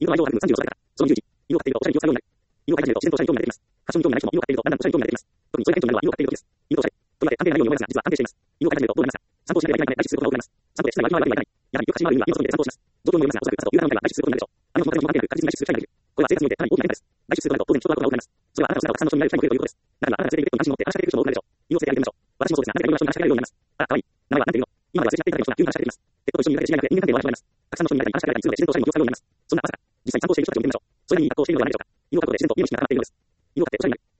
色は色を書く35から、その10時、色を買っているとおしゃれに使うようになる。色を書いてみると自然とおしゃれに興味が出てきます。ファッションに興味がない人も色を買っているとだんだんおしゃれに興味が出てきます。特にそれ顕著なのは色を買っている時です。色おしゃれ。と言われ関係ないように思いますが、実は関係しています。色を買い始めるとどうなりますか？散歩をしなければいけないため外出することが多くなります。散歩で室内は今はいけない。やはりよく走り回る意味は色と意味で散歩をします。状況にもよりますが、おそらく朝と夕方の間は外出することになるでしょう。あの人も関係なく確実に外出する機会ができる。これは生活においてかなり大きな変化です。外出するとなると当然人と会うことが多くなります。それはあなたの姿をたくさんの人に見られる機会も増えるということです。中にはあなたが連れて行くベッドに関心を持って話しかけてくる人も多くなるでしょう。色をつけてあげてみましょう。私もそうですが、なぜかいろんな人に話しかけられるようになります。あ、可愛い。名前は何ていうの？今まで忘れちゃっていた人が急に話しかけてきます。ペットと一緒にいるだけで知り合いなくて人間関係も笑います。たくさんの人に見られたり話しかけられたりするので自然とおしゃれに気を使うようになります。そんな朝、実際に散歩している人たちを見てみましょう。それなりに格好をしているのではないでしょうか。色を買うことで自然と見る目が上がっているのです。色を買っておしゃれになる。